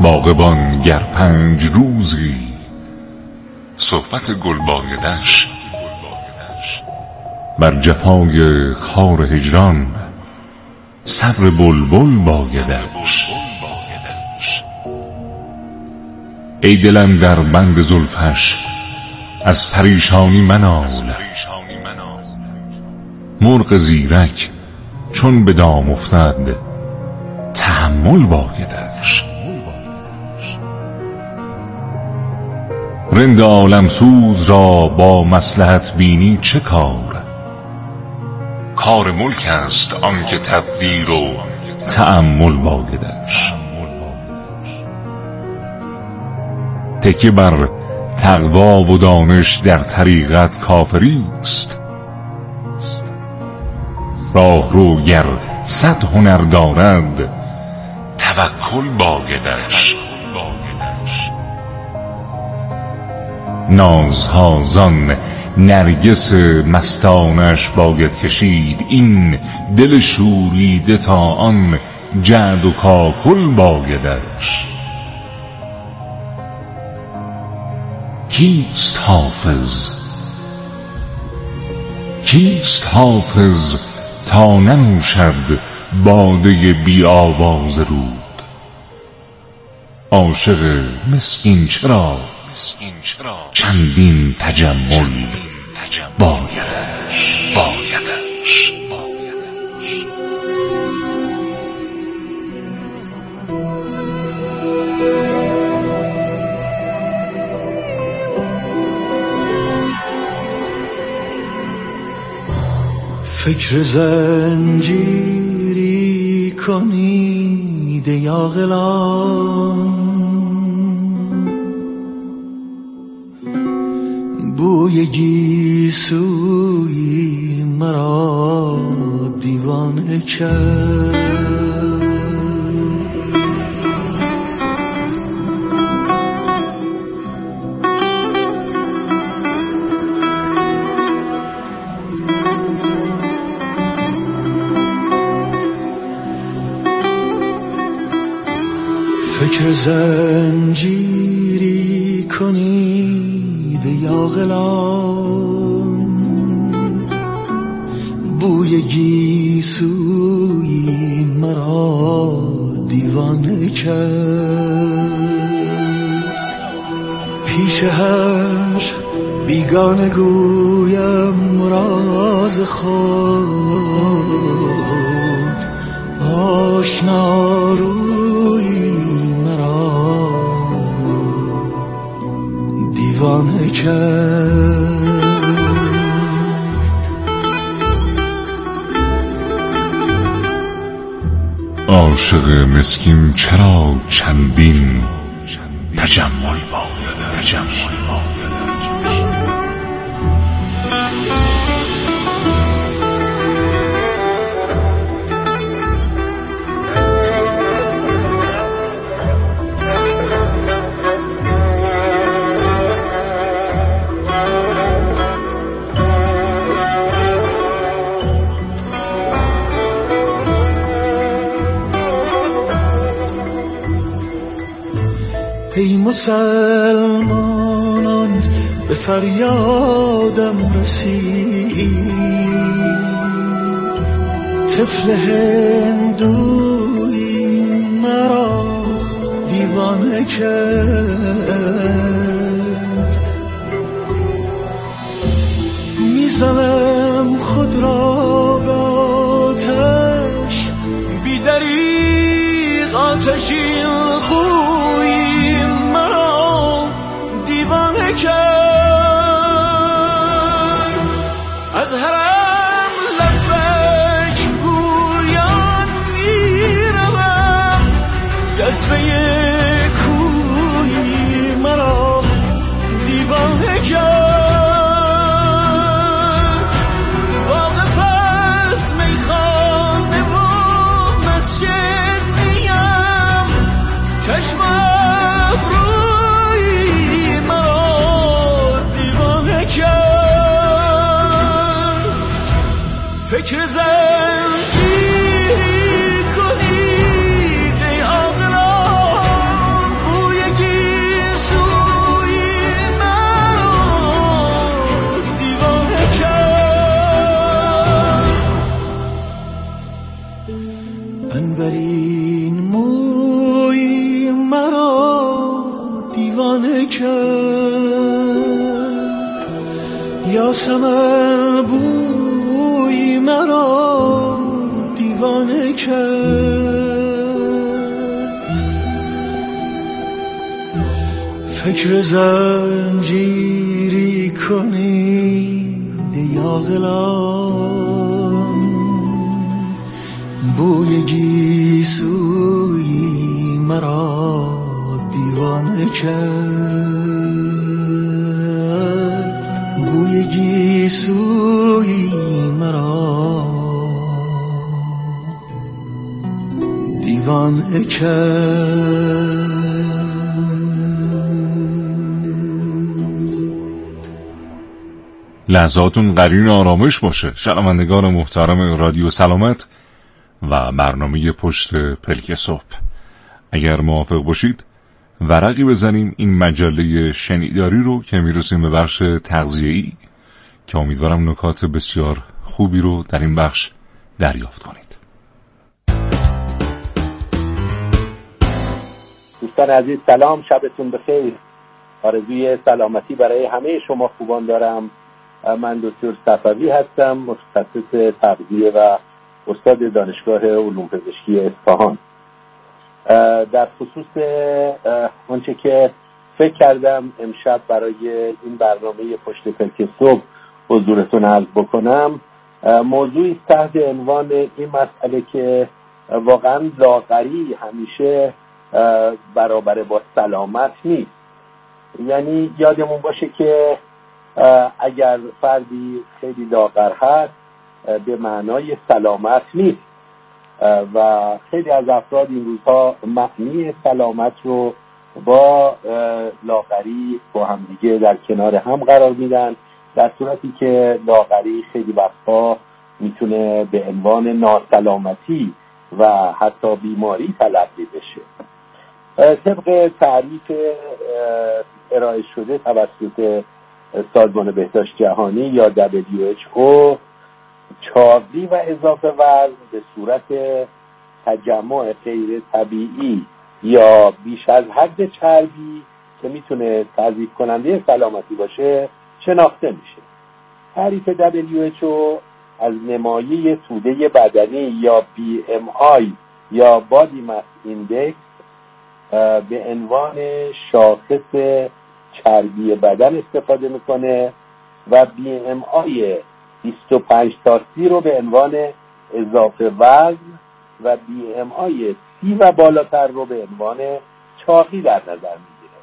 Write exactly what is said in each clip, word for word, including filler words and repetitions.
باغبان گر پنج روزی صحبت گل بایدش، بر جفای خار هجران صبر بلبل بایدش. ای دلم در بند زلفش از پریشانی منال، مرغ زیرک چون به دام افتد تحمل بایدش. رند عالم سوز را با مصلحت بینی چه کار؟ کار ملک است آنکه تقدیر و تأمل بایدش. تکیه بر تقوا و دانش در طریقت کافری است. راه رو گر صد هنر دارد توکل بایدش. نازها زان نرگس مستانش باید کشید، این دل شوریده تا آن جعد و کاکل بایدش. کیست حافظ کیست حافظ تا ننوشد باده بی آواز رود؟ عاشق مسکین چرا چندین تجمل بایدش بایدش فکر زنجیری کنید یا غلام، بوی گیسوی مرا دیوانه کرد. فکر زنجیری کنید یا غلام، بوی گیسوی مرا دیوانه کرد. پیش هر بیگانه گویم راز خود، آشنا روی مرا دیوانه کرد. عاشق مسکین چرا چندین تجمل بایدش تجمل بایدش ای مسلمانان به فریادم رسید، طفل هندوی مرا دیوانه کرد. میزنم خود را به آتش، بی دریغ آتشین خوی مرا دیوانه کرد. از حرم لبک گویان میروم، جذبه کوی مرا دیوانه کرد. واقف از میخانه و مسجد نیم، چشم ابروی مرا دیوانه کرد. فکر زنجیری کنید ای عاقلان، فکر زنجیری کنید یا غلام، بوی گیسوی مرا دیوانه کرد، بوی گیسوی مرا دیوانه کرد. لحظاتون قرین آرامش باشه شنوندگان محترم رادیو سلامت و برنامه پشت پلک صبح. اگر موافق باشید ورقی بزنیم این مجله شنیداری رو که میرسیم به بخش تغذیه‌ای که امیدوارم نکات بسیار خوبی رو در این بخش دریافت کنید. دوستان عزیز سلام، شبتون بخیر. آرزوی سلامتی برای همه شما خوبان دارم. من دکتر صفوی هستم، متخصص تغذیه و استاد دانشگاه علوم پزشکی اصفهان. در خصوص آنچه که فکر کردم امشب برای این برنامه پشت پلک صبح حضورتون عرض بکنم، موضوعی تحت عنوان این مسئله که واقعا لاغری همیشه برابر با سلامت نیست. یعنی یادمون باشه که اگر فردی خیلی لاغر هست به معنای سلامت نیست و خیلی از افراد این روزها معنی سلامت رو با لاغری با همدیگه در کنار هم قرار میدن، در صورتی که لاغری خیلی وقتا میتونه به عنوان ناسلامتی و حتی بیماری تلقی بشه. طبق تعریف ارائه شده توسط سازمان بهداشت جهانی یا دبلیو اچ او، چاقی و اضافه وزن به صورت تجمع غیر طبیعی یا بیش از حد چربی که میتونه تضعیف کننده سلامتی باشه شناخته میشه. تعریف دبلیو اچ او از نمایه توده بدنی یا بی ام آی یا بادی ماس ایندکس به عنوان شاخص چربی بدن استفاده میکنه و بی ام آی بیست و پنج تا سی رو به عنوان اضافه وزن و بی ام آی سی و بالاتر رو به عنوان چاقی در نظر میگیره.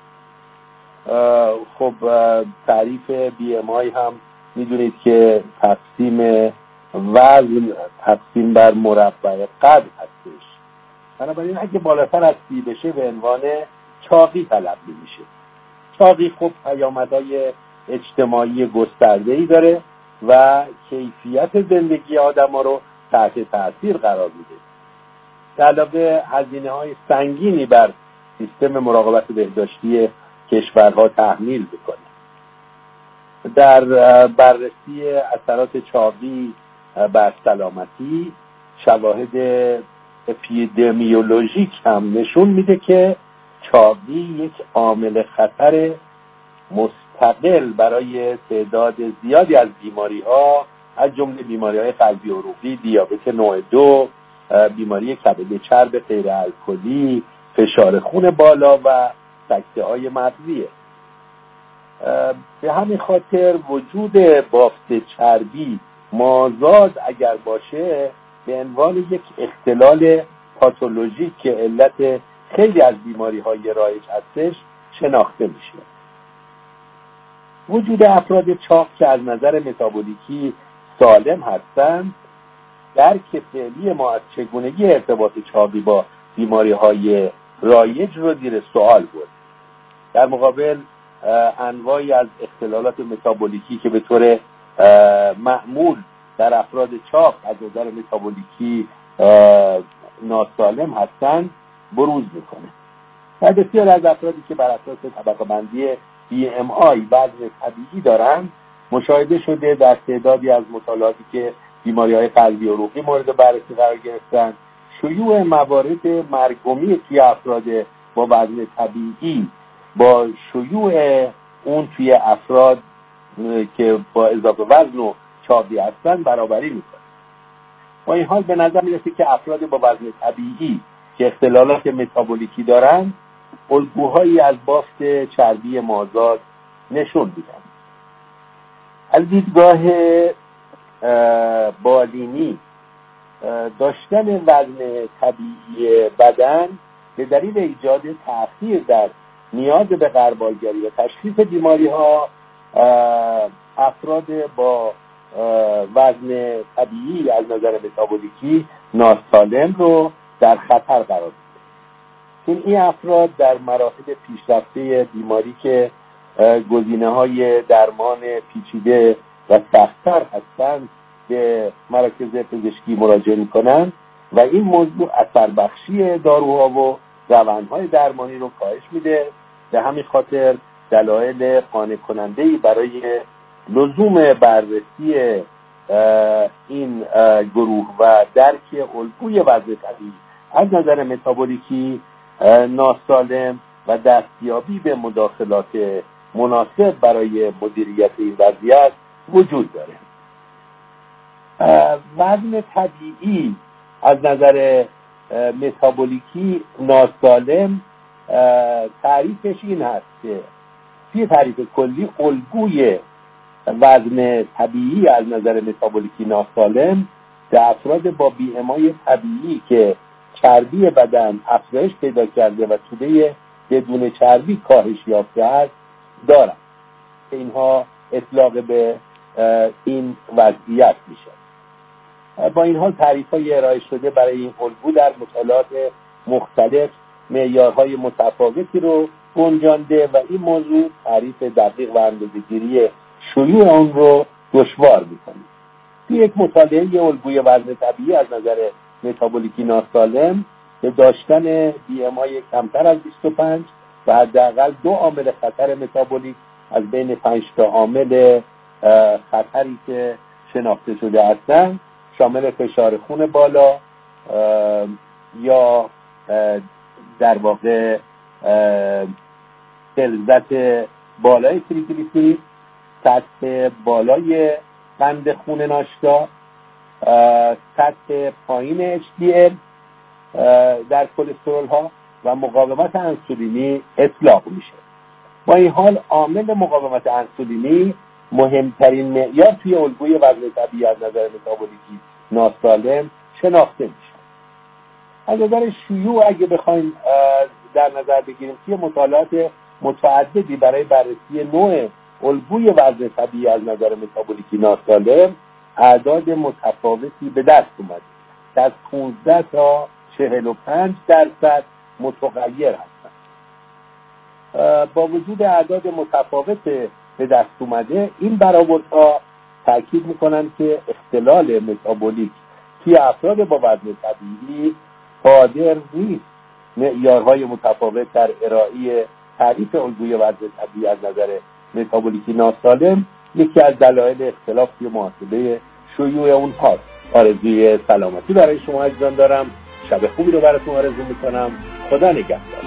خب تعریف بی ام آی هم میدونید که تقسیم وزن تقسیم بر مربع قد هستش، بنابراین اگه بالاتر از سی بشه به عنوان چاقی تلقی میشه. چاقی خب پیامدهای اجتماعی گسترده‌ای داره و کیفیت زندگی آدم‌ها رو تحت تاثیر قرار میده. به علاوه هزینه‌های سنگینی بر سیستم مراقبت بهداشتی کشورها تحمیل میکنه. در بررسی اثرات چاقی بر سلامتی شواهد اپیدمیولوژیک هم نشون میده که چاقی یک عامل خطر مستقل برای تعداد زیادی از بیماری‌ها از جمله بیماری‌های قلبی عروقی، دیابت نوع دو، بیماری کبد چرب غیر الکلی، فشار خون بالا و سکته‌های مغزیه. به همین خاطر وجود بافت چربی مازاد اگر باشه به عنوان یک اختلال پاتولوژیک که علت خیلی از بیماری‌های رایج هستش شناخته میشه. وجود افراد چاق که از نظر متابولیکی سالم هستند درک فعلی ما از چگونگی ارتباط چاقی با بیماری‌های رایج رو زیر سوال برد. در مقابل انواعی از اختلالات متابولیکی که به طور معمول در افراد چاق از نظر متابولیکی ناسالم هستند بروز میکنه. و بسیار از افرادی که بر اساس طبقه بندی بی ام آی وزن طبیعی دارند مشاهده شده در تعدادی از مطالعاتی که بیماری‌های قلبی عروقی مورد بررسی قرار گرفتن، شیوع موارد مرگومی توی افراد با وزن طبیعی با شیوع اون توی افراد که با اضافه وزن و چاقی هستن برابری میکنه. با این حال به نظر میرسه که افراد با وزن طبیعی که اختلالات متابولیکی دارن الگوهایی از بافت چربی مازاد نشون میدن. از دیدگاه بالینی داشتن وزن طبیعی بدن به دلیل ایجاد تأخیر در نیاز به غربالگری و تشخیص بیماری ها افراد با وزن طبیعی از نظر متابولیکی ناسالم رو در خطر قرار میده. این این افراد در مراحل پیشرفته بیماری که گزینه های درمان پیچیده و سخت‌تر هستند به مراکز پزشکی مراجعه می‌کنند و این موضوع اثر بخشی داروها و روندهای درمانی رو کاهش میده. به همین خاطر دلایل قانع کننده‌ای برای لزوم بررسی این گروه و درک الگوی وزن طبیعی از نظر متابولیکی ناسالم و دستیابی به مداخلات مناسب برای مدیریت این وضعیت وجود داره. وزن طبیعی از نظر متابولیکی ناسالم تعریفش این هست که توی تعریف کلی الگوی وزن طبیعی از نظر متابولیکی ناسالم در افراد با بی ام آی طبیعی که چربی بدن افزایش پیدا کرده و توده بدون چربی کاهش یافته است دارند که اینها اطلاق به این وضعیت میشه. با این حال تعریف‌های ارائه شده برای این الگو در مطالعات مختلف معیارهای متفاوتی رو گنجانده و این موضوع تعریف دقیق و اندازه‌گیری شیوع آن رو دشوار می‌کنه. توی یک مطالعه الگوی وزن طبیعی از نظر متابولیکی ناسالم به داشتن بی ام آی کمتر از بیست و پنج و حداقل دو عامل خطر متابولیک از بین پنج تا عامل خطری که شناخته شده هستند شامل فشار خون بالا یا در واقع غلظت بالای تریگلیسیرید، سطح بالای قند خون ناشتا، سطح پایین اچ دی ال در کلسترول ها و مقاومت انسولینی اطلاق میشه. با این حال عامل مقاومت انسولینی مهمترین معیار توی الگوی وزن طبیعی از نظر متابولیکی ناسالم شناخته میشه. از نظر شیوع اگه بخوایم در نظر بگیریم که مطالعات متعددی برای بررسی نوع الگوی وزن طبیعی از نظر متابولیکی ناسالم اعداد متفاوتی به دست اومده که از پانزده تا چهل و پنج درصد متغیر هستند. با وجود اعداد متفاوت به دست اومده این برآوردها تاکید میکنن که اختلال متابولیک توی افراد با وزن طبیعی قادر نیست معیارهای متفاوت در ارائه تعریف الگوی وزن طبیعی از نظر متابولیکی ناسالم یکی از دلایل اختلاف توی محاسبه شیوع اونهاست. آرزوی سلامتی برای شما عزیزان دارم. شب خوبی رو براتون آرزو میکنم. خدا نگهدار.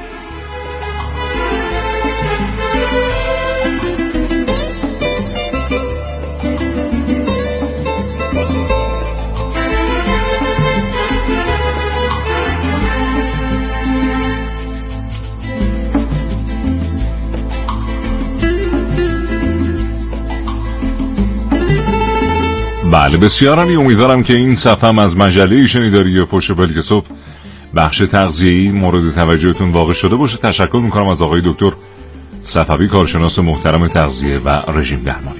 بله بسیار عالی. امیدوارم که این صفحه از مجله شنیداری پشت پلک صبح بخش تغذیه‌ای مورد توجهتون واقع شده باشه. تشکر میکنم از آقای دکتر صفوی، کارشناس محترم تغذیه و رژیم درمانی.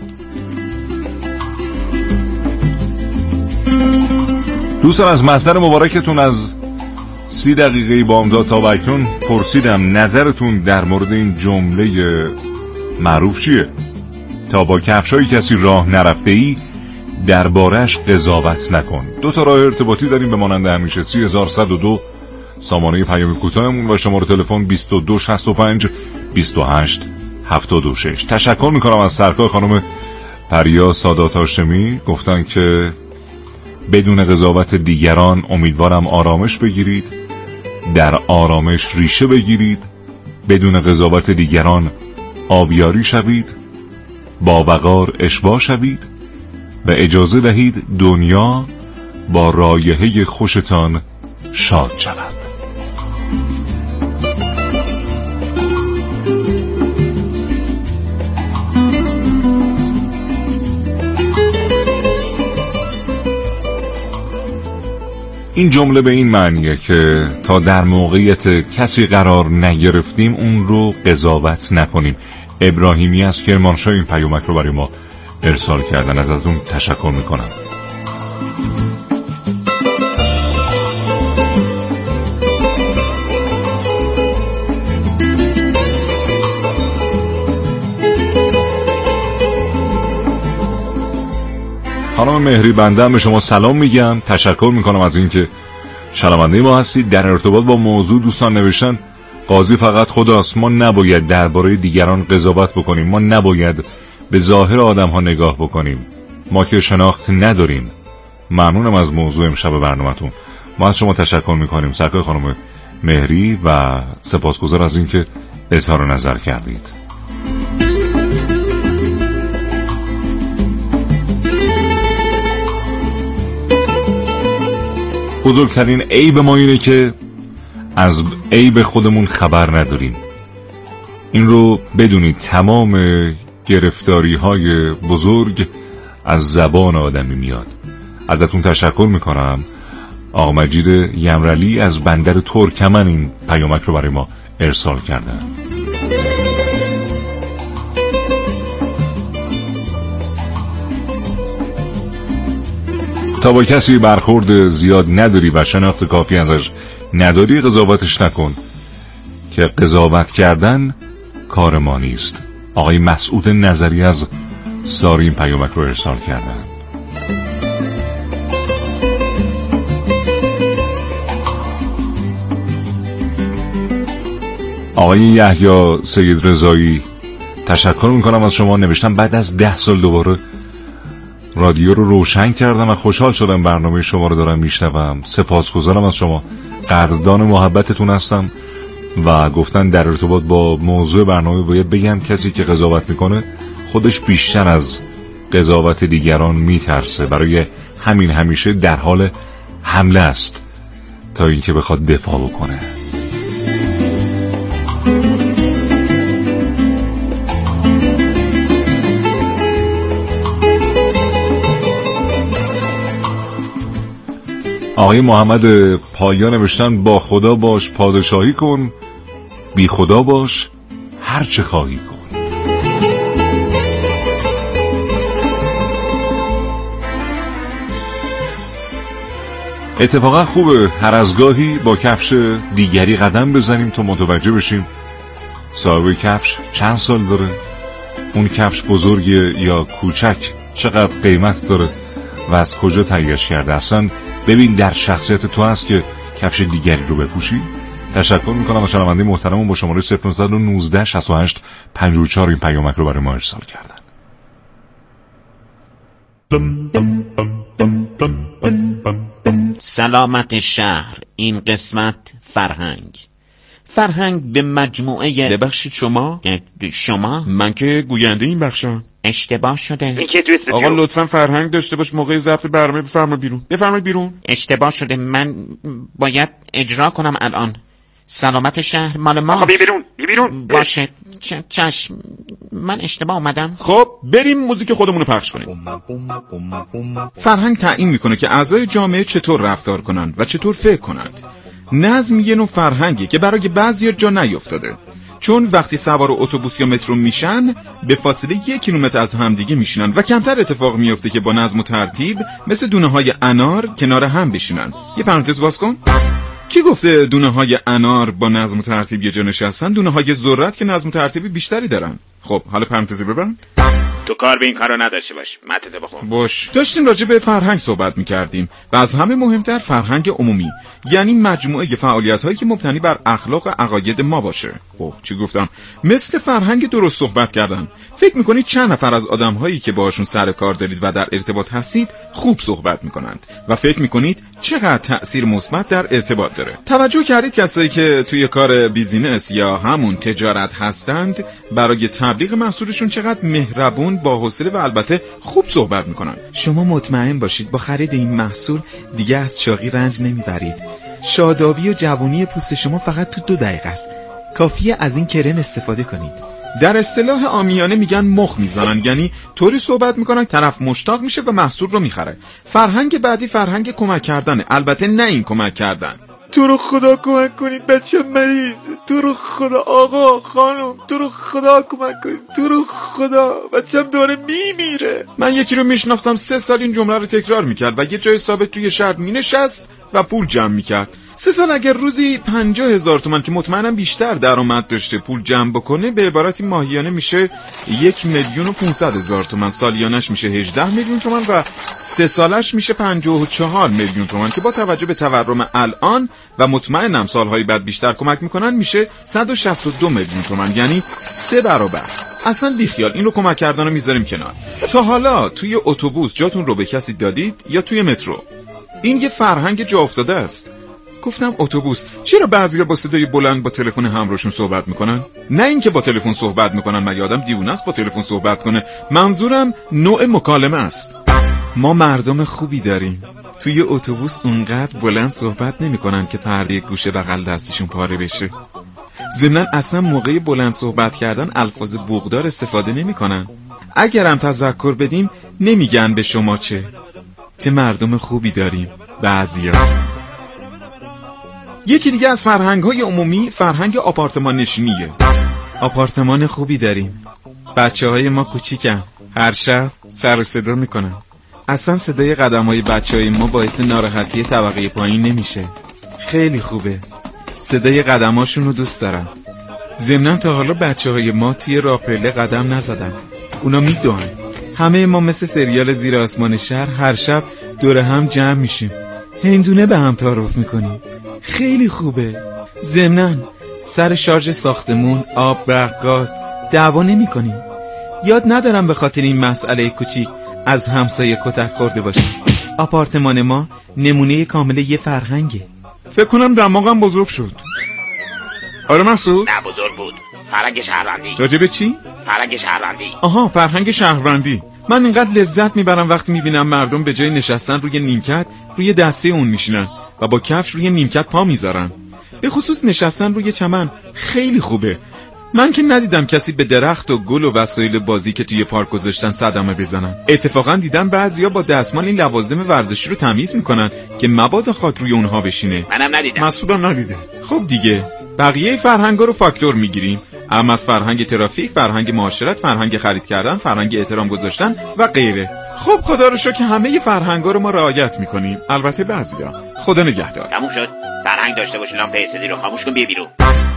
دوستان از مصدر مبارکتون از سی دقیقه بامداد تا اکنون پرسیدم نظرتون در مورد این جمله معروف چیه؟ تا با کفشای کسی راه نرفته ای دربارش قضاوت نکن. دو تا راه ارتباطی داریم به مانند همیشه سی هزار و صد و دو سامانه پیام کوتاهمون و شماره تلفن بیست و دو شصت و پنج بیست و هشت هفتاد و شش. تشکر میکنم از سرکار خانم پریا سادات هاشمی، گفتن که بدون قضاوت دیگران امیدوارم آرامش بگیرید، در آرامش ریشه بگیرید، بدون قضاوت دیگران آبیاری شوید، با وقار اشباع شوید و اجازه دهید دنیا با رایحه خوشتان شاد شود. این جمله به این معنیه که تا در موقعیت کسی قرار نگرفتیم اون رو قضاوت نکنیم. ابراهیمی از کرمانشاه این پیامک رو برای ما ارسال کردن، از ازتون تشکر میکنم. خانم مهری بنده به شما سلام میگم، تشکر میکنم از اینکه شنونده ما هستید. در ارتباط با موضوع دوستان نوشتن قاضی فقط خداست، ما نباید درباره دیگران قضاوت بکنیم، ما نباید به ظاهر آدم ها نگاه بکنیم، ما که شناخت نداریم. ممنونم از موضوع امشب برنامه‌تون. ما از شما تشکر میکنیم سرکار خانم مهری و سپاسگزار از اینکه اظهار نظر کردید. بزرگترین عیب ما اینه که از عیب خودمون خبر نداریم. این رو بدونید، تمام گرفتاری های بزرگ از زبان آدمی میاد. ازتون تشکر میکنم. آقا مجید یمرلی از بندر ترکمن این پیامک رو برای ما ارسال کردن. تا با کسی برخورد زیاد نداری و شناخت کافی ازش نداری قضاوتش نکن، که قضاوت کردن کار ما نیست. آقای مسعود نظری از ساری این پیامک رو ارسال کردن. آقای یحیی سید رضایی تشکر میکنم از شما. نوشتم بعد از ده سال دوباره رادیو رو روشن کردم و خوشحال شدم برنامه شما رو دارم میشنوم. سپاسگزارم از شما، قدردان محبتتون هستم. و گفتن در ارتباط با موضوع برنامه باید بگم کسی که قضاوت میکنه خودش بیشتر از قضاوت دیگران میترسه، برای همین همیشه در حال حمله است تا اینکه بخواد دفاع بکنه. آقای محمد پایا نوشتن با خدا باش پادشاهی کن، بی خدا باش هر چه خواهی کن. اتفاقا خوبه هر از گاهی با کفش دیگری قدم بزنیم تا متوجه بشیم صاحب کفش چند سال داره، اون کفش بزرگه یا کوچک، چقدر قیمت داره و از کجا تهیه‌اش کرده. اصلا ببین در شخصیت تو هست که کفش دیگری رو بپوشی. تشکر میکنم از شنونده محترمون با شماره صفر نه یک نه شش هشت پنج چهار این پیامک رو برای ما ارسال کردن. سلامت شهر، این قسمت فرهنگ. فرهنگ به مجموعه ببخشید شما؟ شما؟ من که گوینده این بخشم. اشتباه شده. آقا لطفا فرهنگ داشته باش موقع ضبط برنامه. بفرما بیرون، بفرما بیرون. اشتباه شده، من باید اجرا کنم الان. سلامت شهر مال ما. آقا بی بیرون، بی بیرون. باشه چ- چشم، من اشتباه اومدم. خب بریم موزیک خودمونو پخش کنیم. فرهنگ تعیین میکنه که اعضای جامعه چطور رفتار کنند و چطور فکر کنند. نظم یه نوع فرهنگی که برای بعضیا جا نیافتاده، چون وقتی سوار اتوبوس یا مترو میشن به فاصله یک کیلومتر از همدیگه میشینن و کمتر اتفاق میفته که با نظم و ترتیب مثل دونه های انار کنار هم بشینن. یه پرانتز باز کن. کی گفته دونه های انار با نظم و ترتیب یه جا نشستن؟ دونه های ذرت که نظم و ترتیب بیشتری دارن. خب حالا پرانتزی ببند. تو کار به این کارو نداشته باش. متته بخون. باش. داشتیم راجع به فرهنگ صحبت می‌کردیم و از همه مهمتر فرهنگ عمومی، یعنی مجموعه فعالیت‌هایی که مبتنی بر اخلاق و عقاید ما باشه. خب چی گفتم؟ مثل فرهنگ درست صحبت کردن. فکر می‌کنید چند نفر از آدم‌هایی که باهاشون سر کار دارید و در ارتباط هستید خوب صحبت می‌کنند و فکر می‌کنید چقدر تأثیر مثبت در ارتباط داره؟ توجه کردید کسایی که توی کار بیزینس یا همون تجارت هستند برای تبلیغ محصولشون چقدر مهربون باهاتون با حوصله و البته خوب صحبت میکنن. شما مطمئن باشید با خرید این محصول دیگه از چاقی رنج نمیبرید. شادابی و جوانی پوست شما فقط تو دو دقیقه است. کافیه از این کرم استفاده کنید. در اصطلاح عامیانه میگن مخ میزنن، یعنی طوری صحبت میکنن طرف مشتاق میشه و محصول رو میخره. فرهنگ بعدی فرهنگ کمک کردنه، البته نه این کمک کردن تو رو خدا کمک کنید بچه مریض، تو رو خدا آقا خانم، تو رو خدا کمک کنید، تو رو خدا بچه‌م داره میمیره. من یکی رو میشناختم سه سال این جمله رو تکرار میکرد و یه جای ثابت توی شهر مینشست و پول جمع میکرد. سه سال اگر روزی پنجاه هزار تومان که مطمئنم بیشتر درآمد داشته پول جمع بکنه، به عبارتی ماهیانه میشه یک میلیون و پونصد هزار تومان، سالیانش میشه هجده میلیون تومان و سه سالش میشه پنجاه و چهار میلیون تومان که با توجه به تورم الان و مطمئنم سالهای بعد بیشتر کمک میکنن میشه صد و شصت و دو میلیون تومان، یعنی سه برابر. اصلا بیخیال، این رو کمک کردن رو میذاریم کنار. تا حالا توی اتوبوس جاتون رو به کسی دادید یا توی مترو؟ این یه فرهنگ جا افتاده است. گفتم اتوبوس، چرا بعضیا با صدای بلند با تلفن همراهشون صحبت میکنن؟ نه اینکه با تلفن صحبت میکنن، مگه آدم دیوونه است با تلفن صحبت کنه؟ منظورم نوع مکالمه است. ما مردم خوبی داریم. توی اتوبوس اونقدر بلند صحبت نمیکنن که پرده گوشه بغل دستشون پاره بشه. ضمناً اصلا موقع بلند صحبت کردن الفاظ بوقدار استفاده نمیکنن. اگرم تذکر بدیم نمیگن به شما چه. چه مردم خوبی داریم بعضیا. یکی دیگه از فرهنگ‌های عمومی فرهنگ آپارتمان نشینیه. آپارتمان خوبی داریم. بچه‌های ما کوچیکن. هر شب سر و صدا میکنن. اصلا صدای قدم‌های بچه‌های ما باعث ناراحتی طبقه پایین نمیشه. خیلی خوبه. صدای قدم‌هاشون رو دوست دارم. ضمناً تا حالا بچه‌های ما توی راپله قدم نزدن. اونا میدونن. همه ما مثل سریال زیر آسمان شهر هر شب دور هم جمع میشیم. هندونه به هم تعارف میکنیم. خیلی خوبه. ضمناً سر شارژ ساختمون، آب، برق، گاز دعوا نمی کنیم. یاد ندارم به خاطر این مسئله کوچیک از همسایه کتک خورده باشیم. آپارتمان ما نمونه کامل یه فرهنگه. فکر کنم دماغم بزرگ شد. آره مسعود؟ نه بزرگ بود. فرهنگ شهروندی. راجع به چی؟ فرهنگ شهروندی. آها، فرهنگ شهروندی. من اینقدر لذت میبرم وقتی میبینم مردم به جای نشستن روی نیمکت روی دسته اون میشینن و با کفش روی نیمکت پا میذارن. به خصوص نشستن روی چمن خیلی خوبه. من که ندیدم کسی به درخت و گل و وسایل بازی که توی پارک گذاشتن صدمه بزنن. اتفاقا دیدم بعضیا با دستمال این لوازم ورزشی رو تمیز میکنن که مبادا خاک روی اونها بشینه. منم ندیدم. مسعودم ندیده. خب دیگه بقیه فرهنگا رو فاکتور میگیریم. اما از فرهنگ ترافیک، فرهنگ معاشرت، فرهنگ خرید کردن، فرهنگ احترام گذاشتن و غیره. خب خدا رو شکر که همه فرهنگا رو ما رعایت میکنیم، البته بعضیا. خدا نگهدار. تموم شد. فرهنگ داشته باشی لامپ اسیدی رو خاموش کن بیا بیرون.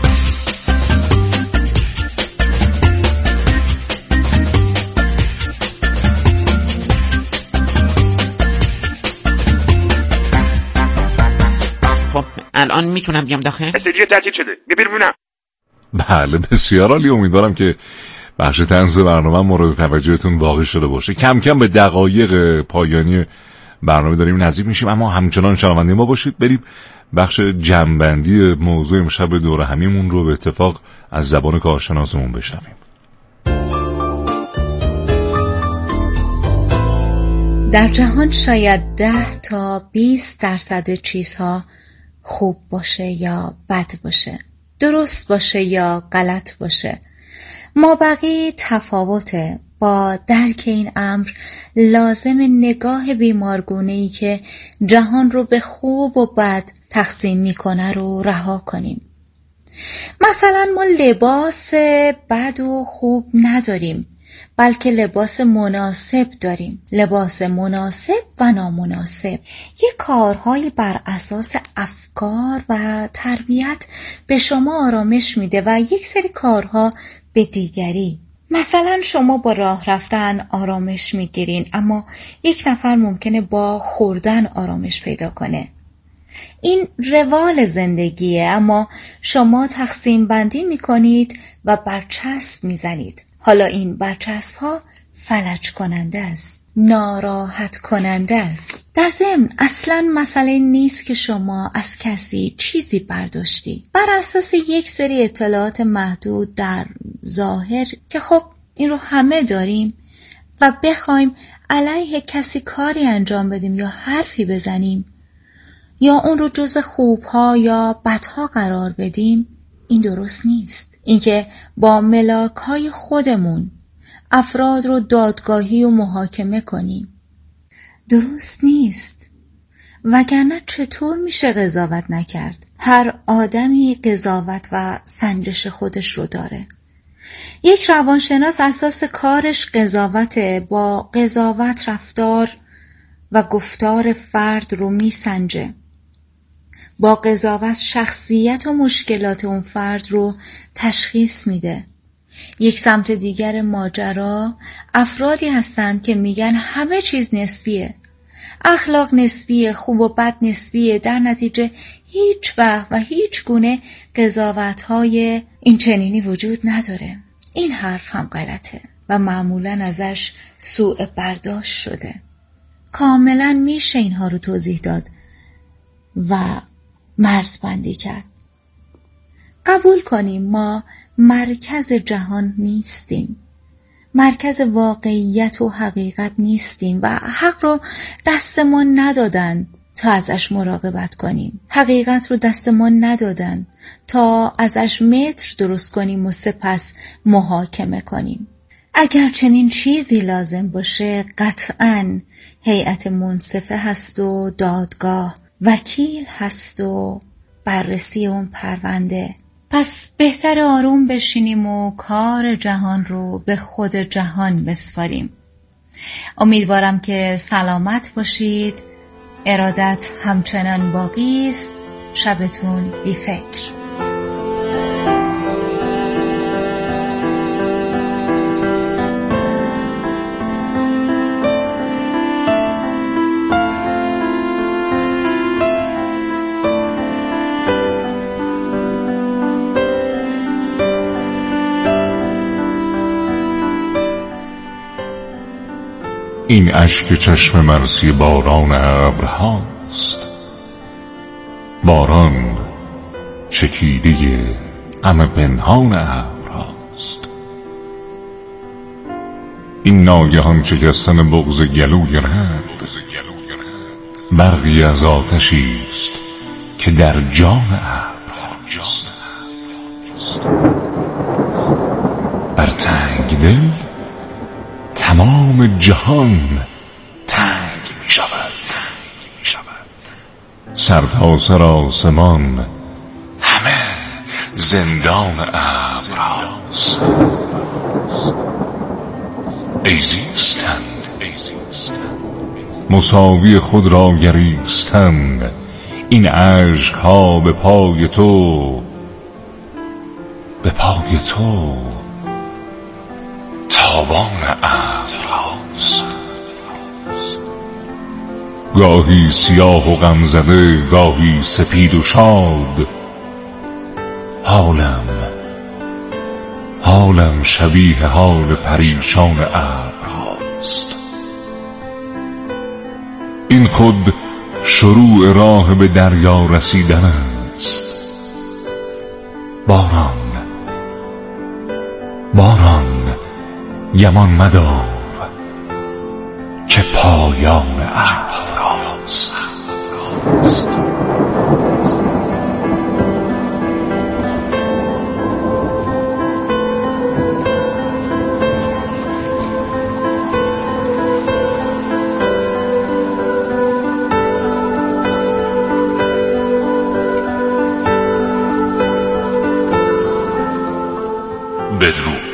خب الان میتونم بیام داخل؟ اسیدی تعطیل شده. بیا بیرون. بله بسیار عالی. امیدوارم که بخش طنز برنامه مورد توجهتون واقع شده باشه. کم کم به دقایق پایانی برنامه داریم نزدیک میشیم، اما همچنان شنونده ما باشید. بریم بخش جمع‌بندی موضوع امشب دوره همیمون رو به اتفاق از زبان کارشناسمون بشنویم. در جهان شاید ده تا بیست درصد چیزها خوب باشه یا بد باشه، درست باشه یا غلط باشه. مابقی تفاوته. با درک این امر لازم نگاه بیمارگونه‌ای که جهان رو به خوب و بد تقسیم میکنه رو رها کنیم. مثلا ما لباس بد و خوب نداریم، بلکه لباس مناسب داریم. لباس مناسب و نامناسب. یک کارهایی بر اساس افکار و تربیت به شما آرامش میده و یک سری کارها به دیگری. مثلا شما با راه رفتن آرامش میگیرین، اما یک نفر ممکنه با خوردن آرامش پیدا کنه. این روال زندگیه، اما شما تقسیم بندی میکنید و برچسب میزنید. حالا این برچسب ها فلج کننده است، ناراحت کننده است. در ضمن اصلا مسئله نیست که شما از کسی چیزی برداشتی بر اساس یک سری اطلاعات محدود در ظاهر که خب این رو همه داریم، و بخوایم علیه کسی کاری انجام بدیم یا حرفی بزنیم یا اون رو جزو خوبها یا بدها قرار بدیم، این درست نیست. اینکه با ملاک‌های خودمون افراد رو دادگاهی و محاکمه کنیم درست نیست. وگرنه چطور میشه قضاوت نکرد؟ هر آدمی قضاوت و سنجش خودش رو داره. یک روانشناس اساس کارش قضاوته، با قضاوت رفتار و گفتار فرد رو میسنجه. با قضاوت شخصیت و مشکلات اون فرد رو تشخیص میده. یک سمت دیگر ماجرا افرادی هستند که میگن همه چیز نسبیه، اخلاق نسبیه، خوب و بد نسبیه، در نتیجه هیچ وقت و هیچ گونه قضاوت‌های این چنینی وجود نداره. این حرف هم غلطه و معمولاً ازش سوء برداشت شده. کاملاً میشه اینها رو توضیح داد و مرزبندی کرد. قبول کنیم ما مرکز جهان نیستیم، مرکز واقعیت و حقیقت نیستیم و حق رو دست ما ندادن تا ازش مراقبت کنیم. حقیقت رو دست ما ندادن تا ازش متر درست کنیم و سپس محاکمه کنیم. اگر چنین چیزی لازم باشه قطعاً هیئت منصفه هست و دادگاه، وکیل هست و بررسی اون پرونده. پس بهتر آروم بشینیم و کار جهان رو به خود جهان بسپاریم. امیدوارم که سلامت باشید. ارادت همچنان باقی است. شبتون بی فکر. این اشک چشم مرسی باران ابرهاست، باران چکیده غم پنهان ابرهاست. این ناگهان شکستن بغض گلوی رد، برقی از آتشی است که در جان ابرهاست. بر تنگ دل تمام جهان تنگ می شود، تنگ می شود. سر تا سر آسمان همه زندان ابرهاست. ای زیستن مساوی خود را گریستن، این عشق ها به پای تو، به پای تو تاوان ابرهاست. گاهی سیاه و غمزده، گاهی سپید و شاد، حالم حالم شبیه حال پریشان ابرهاست. این خود شروع راه به دریا رسیدن است. باران باران گمان مدار که پایان ابرهاست. بدرود.